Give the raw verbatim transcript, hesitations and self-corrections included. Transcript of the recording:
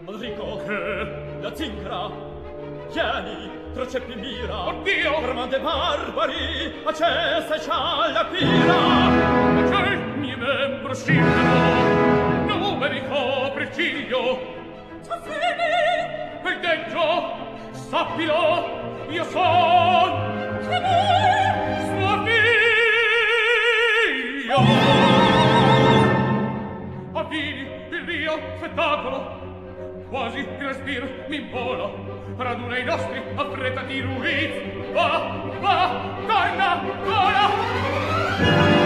Modrico, che? La zingara. Vieni, tra ceppi mira. Oddio! Armande barbari, accesa c'ha la pira. Che mi membro scindono, non me mi copre il ciglio. Soffrimi! Quel dentro, sappilo, io son... Che vuoi? Sua figlio! Avvini il mio spettacolo, quasi il respiro mi impola. Raduna i nostri, affrettati ruiz. Va, va, torna, vola!